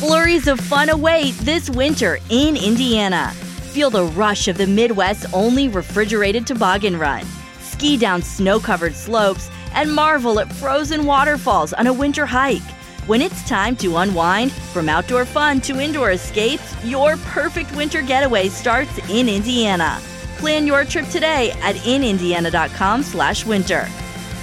Flurries of fun await this winter in Indiana. Feel the rush of the Midwest's only refrigerated toboggan run. Ski down snow-covered slopes and marvel at frozen waterfalls on a winter hike. When it's time to unwind, from outdoor fun to indoor escapes, your perfect winter getaway starts in Indiana. Plan your trip today at inindiana.com/winter.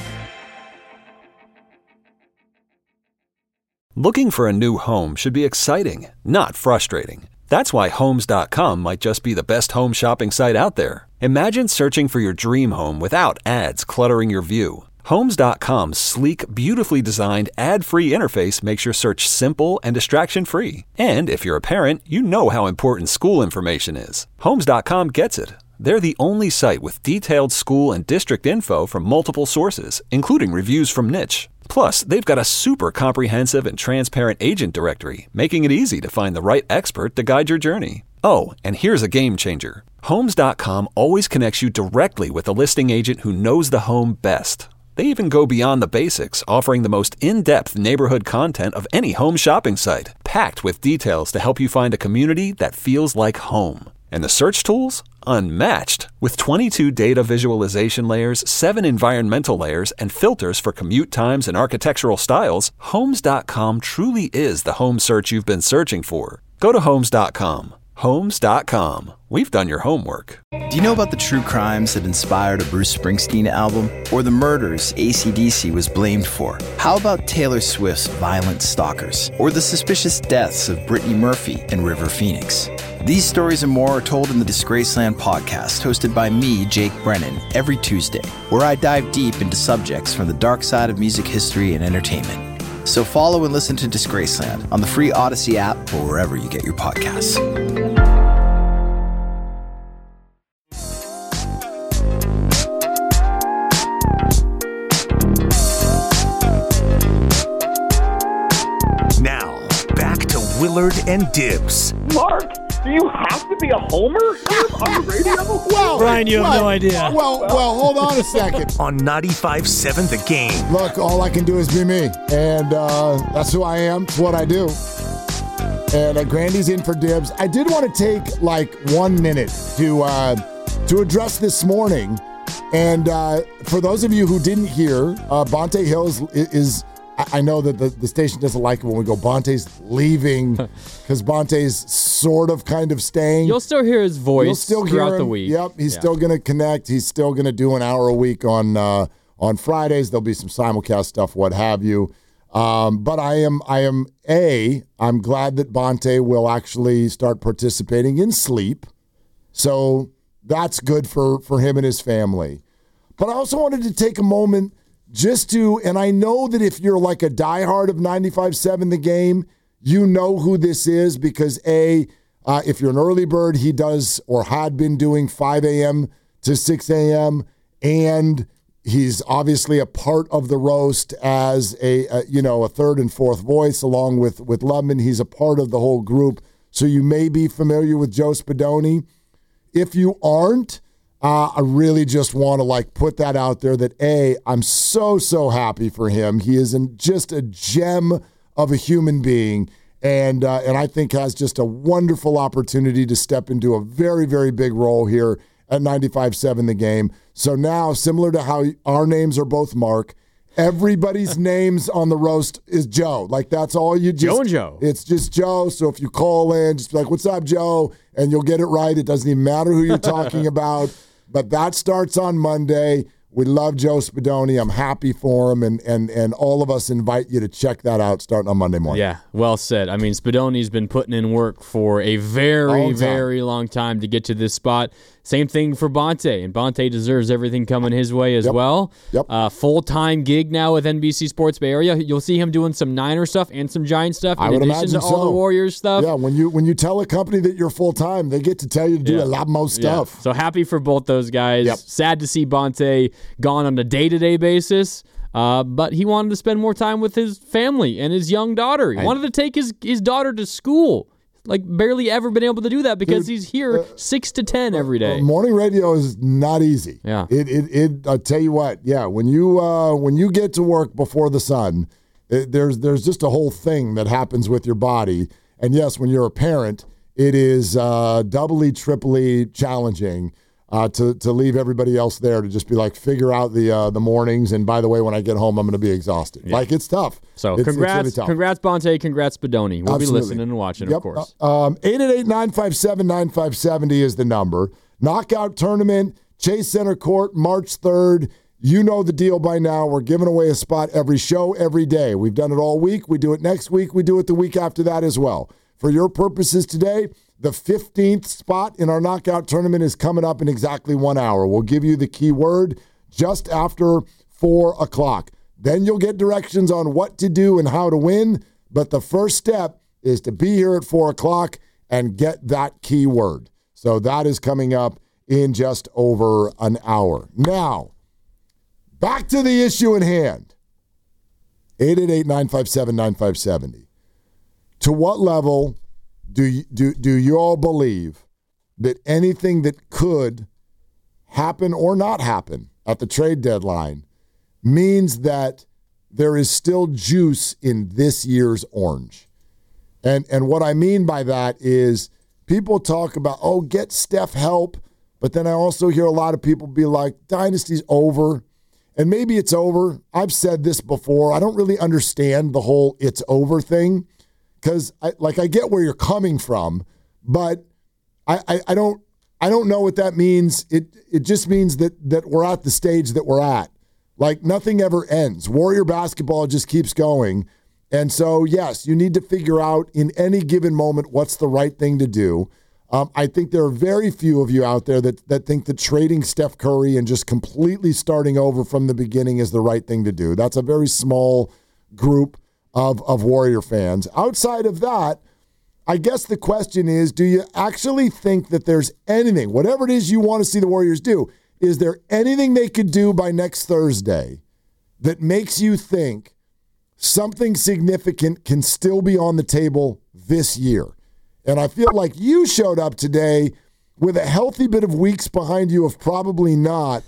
Looking for a new home should be exciting, not frustrating. That's why Homes.com might just be the best home shopping site out there. Imagine searching for your dream home without ads cluttering your view. Homes.com's sleek, beautifully designed, ad-free interface makes your search simple and distraction-free. And if you're a parent, you know how important school information is. Homes.com gets it. They're the only site with detailed school and district info from multiple sources, including reviews from Niche. Plus, they've got a super comprehensive and transparent agent directory, making it easy to find the right expert to guide your journey. Oh, and here's a game changer. Homes.com always connects you directly with a listing agent who knows the home best. They even go beyond the basics, offering the most in-depth neighborhood content of any home shopping site, packed with details to help you find a community that feels like home. And the search tools? Unmatched. With 22 data visualization layers, 7 environmental layers, and filters for commute times and architectural styles, Homes.com truly is the home search you've been searching for. Go to Homes.com. Homes.com. We've done your homework. Do you know about the true crimes that inspired a Bruce Springsteen album? Or the murders AC/DC was blamed for? How about Taylor Swift's Violent Stalkers? Or the suspicious deaths of Brittany Murphy and River Phoenix? These stories and more are told in the Disgraceland podcast, hosted by me, Jake Brennan, every Tuesday, where I dive deep into subjects from the dark side of music history and entertainment. So follow and listen to Disgraceland on the free Odyssey app or wherever you get your podcasts. Now, back to Willard and Dibs. Mark, do you have to be a homer on the radio? Well, Brian, you have no idea. Well, hold on a second. On 95.7 The Game. Look, all I can do is be me, and that's who I am. It's what I do. And Grandy's in for Dibs. I did want to take like 1 minute to address this morning. And for those of you who didn't hear, Bonte Hills is I know that the station doesn't like it when we go, Bonte's leaving, because Bonte's sort of kind of staying. You'll still hear his voice. You'll still hear throughout him. the week. Yep, he's still going to connect. He's still going to do an hour a week on Fridays. There'll be some simulcast stuff, what have you. But I'm glad that Bonte will actually start participating in sleep. So that's good for him and his family. But I also wanted to take a moment just to, and I know that if you're like a diehard of 95.7 The Game, you know who this is because if you're an early bird, he does or had been doing 5 a.m. to 6 a.m. and he's obviously a part of the roast as a third and fourth voice along with Lubman. He's a part of the whole group. So you may be familiar with Joe Spadoni. If you aren't, I really just want to put that out there that I'm so happy for him. He is just a gem of a human being, and I think has just a wonderful opportunity to step into a very, very big role here at 95.7 The Game. So now, similar to how our names are both Mark, everybody's names on the roast is Joe. That's all you just... Joe and Joe. It's just Joe, so if you call in, just be like, what's up, Joe? And you'll get it right. It doesn't even matter who you're talking about. But that starts on Monday. We love Joe Spadoni. I'm happy for him, and all of us invite you to check that out starting on Monday morning. Yeah, well said. I mean, Spadoni's been putting in work for a very, very long time to get to this spot. Same thing for Bonte, and Bonte deserves everything coming his way as well. Yep. Full-time gig now with NBC Sports Bay Area. You'll see him doing some Niner stuff and some Giant stuff in addition to all the Warriors stuff. Yeah, when you tell a company that you're full-time, they get to tell you to do a lot more stuff. Yeah. So happy for both those guys. Yep. Sad to see Bonte gone on a day-to-day basis. But he wanted to spend more time with his family and his young daughter. He wanted to take his daughter to school. Barely ever been able to do that because he's here 6 to 10 every day. Morning radio is not easy. Yeah. I'll tell you what. Yeah, when you get to work before the sun, there's just a whole thing that happens with your body. And yes, when you're a parent, it is doubly, triply challenging to leave everybody else there to just be like, figure out the mornings. And by the way, when I get home, I'm going to be exhausted. Yeah. Like, it's tough. So it's congrats, really congrats, Bonte. Congrats, Bedoni. We'll Absolutely. be listening and watching, Yep. of course. 888-957-9570 is the number. Knockout tournament, Chase Center Court, March 3rd. You know the deal by now. We're giving away a spot every show, every day. We've done it all week. We do it next week. We do it the week after that as well. For your purposes today, the 15th spot in our knockout tournament is coming up in exactly 1 hour. We'll give you the key word just after 4 o'clock. Then you'll get directions on what to do and how to win. But the first step is to be here at 4 o'clock and get that key word. So that is coming up in just over an hour. Now, back to the issue at hand. 888-957-9570. To what level do you all believe that anything that could happen or not happen at the trade deadline means that there is still juice in this year's orange? And what I mean by that is people talk about, get Steph help, but then I also hear a lot of people be like, dynasty's over. And maybe it's over. I've said this before. I don't really understand the whole it's over thing. Because I get where you're coming from, but I don't know what that means. It just means that we're at the stage that we're at. Like, nothing ever ends. Warrior basketball just keeps going. And so, yes, you need to figure out in any given moment what's the right thing to do. I think there are very few of you out there that think that trading Steph Curry and just completely starting over from the beginning is the right thing to do. That's a very small group of Warrior fans. Outside of that, I guess the question is, do you actually think that there's anything, whatever it is you want to see the Warriors do, is there anything they could do by next Thursday that makes you think something significant can still be on the table this year? And I feel like you showed up today with a healthy bit of weeks behind you of probably not,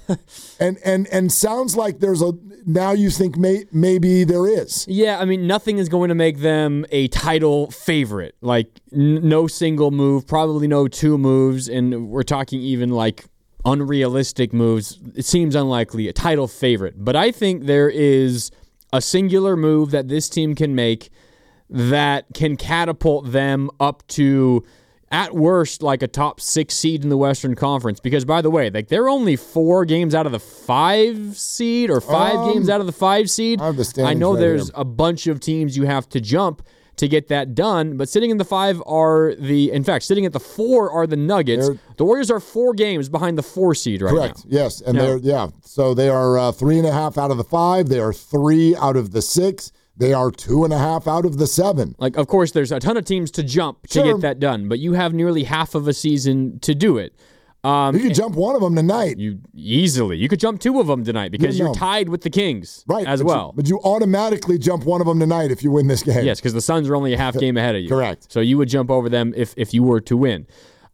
and sounds like there's now you think maybe there is. Yeah, I mean, nothing is going to make them a title favorite. Like, no single move, probably no two moves, and we're talking even like unrealistic moves. It seems unlikely, a title favorite. But I think there is a singular move that this team can make that can catapult them up to, at worst, like a top 6 seed in the Western Conference. Because, by the way, like, they're only 4 games out of the 5 seed or 5 games out of the 5 seed. I know there's a bunch of teams you have to jump to get that done, but sitting in the 5 sitting at the 4 are the Nuggets. The Warriors are 4 games behind the 4 seed right now. Correct, yes. And so they are 3.5 out of the 5. They are 3 out of the 6. They are 2.5 out of the 7. Like, of course, there's a ton of teams to jump to get that done, but you have nearly half of a season to do it. You could jump one of them tonight. You could jump 2 of them tonight because you're tied with the Kings well. But you automatically jump one of them tonight if you win this game. Yes, because the Suns are only a half game ahead of you. Correct. So you would jump over them if you were to win.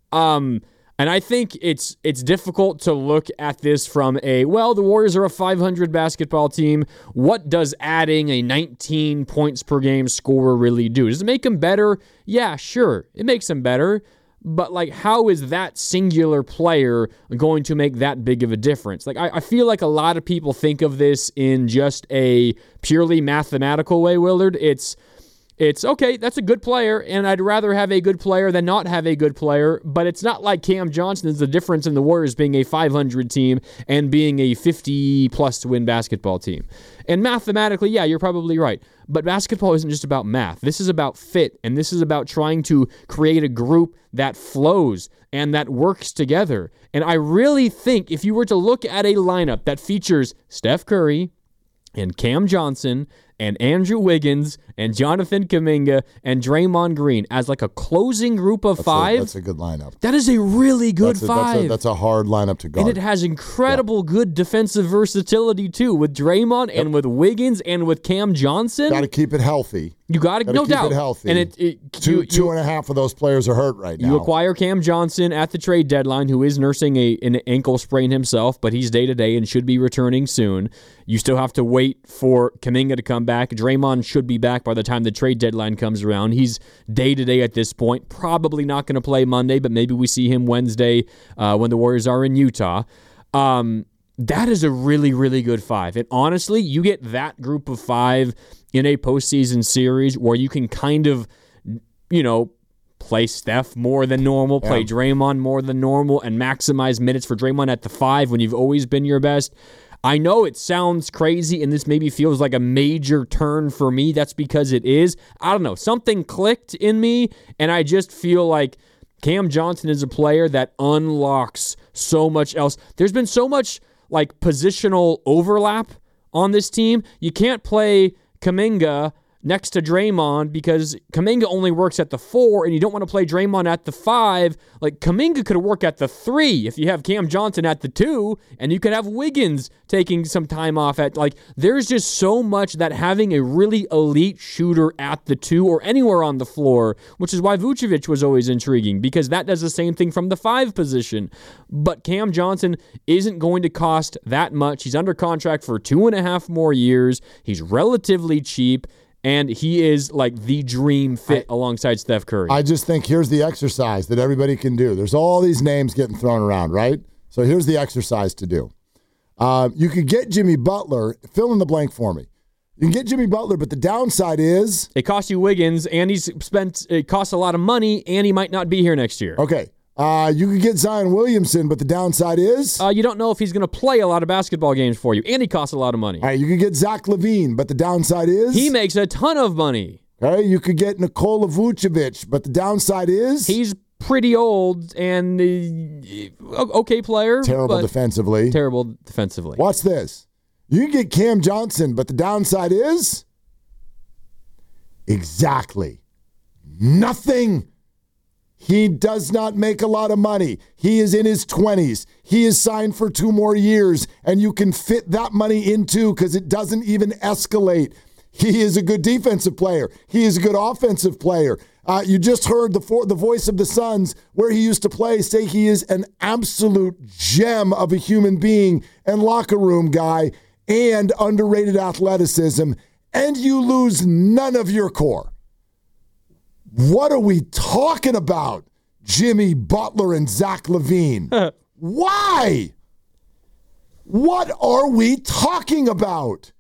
And I think it's difficult to look at this from the Warriors are a 500 basketball team. What does adding a 19 points per game scorer really do? Does it make them better? Yeah, sure. It makes them better. But, like, how is that singular player going to make that big of a difference? Like, I feel like a lot of people think of this in just a purely mathematical way, Willard. It's okay, that's a good player, and I'd rather have a good player than not have a good player, but it's not like Cam Johnson is the difference in the Warriors being a 500 team and being a 50-plus win basketball team. And mathematically, yeah, you're probably right, but basketball isn't just about math. This is about fit, and this is about trying to create a group that flows and that works together. And I really think if you were to look at a lineup that features Steph Curry and Cam Johnson and Andrew Wiggins and Jonathan Kuminga and Draymond Green as like a closing group of 5. That's a good lineup. That is a really good 5. That's a hard lineup to guard. And it has incredible good defensive versatility too with Draymond and with Wiggins and with Cam Johnson. Got to keep it healthy. You got to, no keep doubt. it healthy. And two and a half of those players are hurt right now. You acquire Cam Johnson at the trade deadline, who is nursing an ankle sprain himself, but he's day-to-day and should be returning soon. You still have to wait for Kuminga to come back. Draymond should be back by the time the trade deadline comes around. He's day-to-day at this point. Probably not going to play Monday, but maybe we see him Wednesday when the Warriors are in Utah. That is a really, really good five. And honestly, you get that group of five in a postseason series where you can kind of, play Steph more than normal, play Draymond more than normal, and maximize minutes for Draymond at the five when you've always been your best. I know it sounds crazy, and this maybe feels like a major turn for me. That's because it is. I don't know. Something clicked in me, and I just feel like Cam Johnson is a player that unlocks so much else. There's been so much positional overlap on this team. You can't play Kuminga next to Draymond because Kuminga only works at the 4, and you don't want to play Draymond at the 5. Kuminga could work at the 3 if you have Cam Johnson at the 2, and you could have Wiggins taking some time off at, there's just so much that having a really elite shooter at the 2 or anywhere on the floor, which is why Vucevic was always intriguing, because that does the same thing from the 5 position. But Cam Johnson isn't going to cost that much. He's under contract for 2.5 more years. He's relatively cheap. And he is the dream fit alongside Steph Curry. I just think here's the exercise that everybody can do. There's all these names getting thrown around, right? So here's the exercise to do. You could get Jimmy Butler. Fill in the blank for me. You can get Jimmy Butler, but the downside is... It costs you Wiggins, and it costs a lot of money, and he might not be here next year. Okay. You could get Zion Williamson, but the downside is? You don't know if he's going to play a lot of basketball games for you, and he costs a lot of money. All right, you could get Zach LaVine, but the downside is? He makes a ton of money. Okay, you could get Nikola Vucevic, but the downside is? He's pretty old and okay player. Terrible defensively. Terrible defensively. Watch this. You can get Cam Johnson, but the downside is? Exactly. Nothing. He does not make a lot of money. He is in his 20s. He is signed for 2 more years, and you can fit that money into because it doesn't even escalate. He is a good defensive player. He is a good offensive player. You just heard the voice of the Suns, where he used to play, say he is an absolute gem of a human being and locker room guy and underrated athleticism, and you lose none of your core. What are we talking about, Jimmy Butler and Zach LaVine? Why? What are we talking about?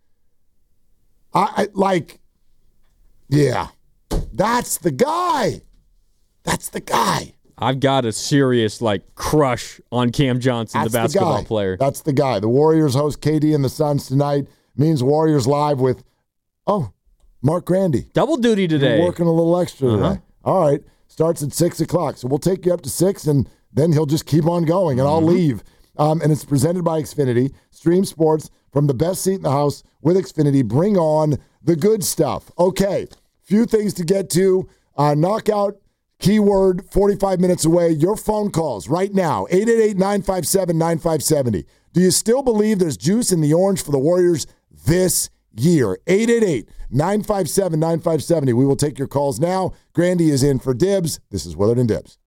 Yeah, that's the guy. That's the guy. I've got a serious crush on Cam Johnson, the basketball player. That's the guy. The Warriors host KD and the Suns tonight. Means Warriors live with, Mark Grandy. Double duty today. You're working a little extra today. All right. Starts at 6 o'clock. So we'll take you up to 6, and then he'll just keep on going, and I'll leave. And it's presented by Xfinity. Stream sports from the best seat in the house with Xfinity. Bring on the good stuff. Okay. Few things to get to. Knockout, keyword, 45 minutes away. Your phone calls right now. 888-957-9570. Do you still believe there's juice in the orange for the Warriors this year? 888-957-9570. We will take your calls now. Grandy is in for Dibs. This is Willard and Dibs.